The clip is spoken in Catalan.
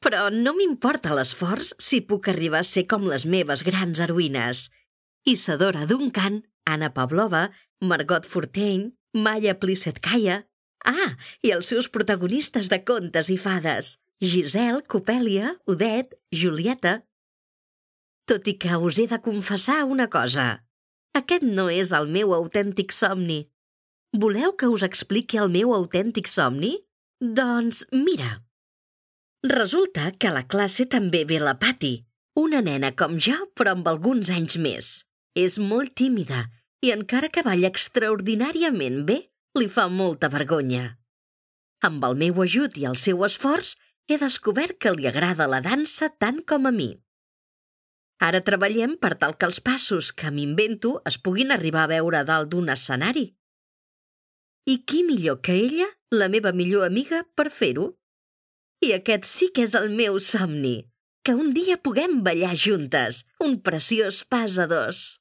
Però no m'importa l'esforç si puc arribar a ser com les meves grans heroïnes. Isadora Duncan, Anna Pavlova, Margot Fortuyn, Maya Plisetskaya... i els seus protagonistes de contes i fades, Giselle, Copèlia, Odette, Julieta... Tot i que us he de confessar una cosa. Aquest no és el meu autèntic somni. Voleu que us expliqui el meu autèntic somni? Doncs mira. Resulta que a la classe també ve la Patty, una nena com jo, però amb alguns anys més. És molt tímida i encara que balla extraordinàriament bé, li fa molta vergonya. Amb el meu ajut i el seu esforç, he descobert que li agrada la dansa tant com a mi. Ara treballem per tal que els passos que m'invento es puguin arribar a veure dalt d'un escenari. I qui millor que ella, la meva millor amiga, per fer-ho? I aquest sí que és el meu somni, que un dia puguem ballar juntes, un preciós pas a dos.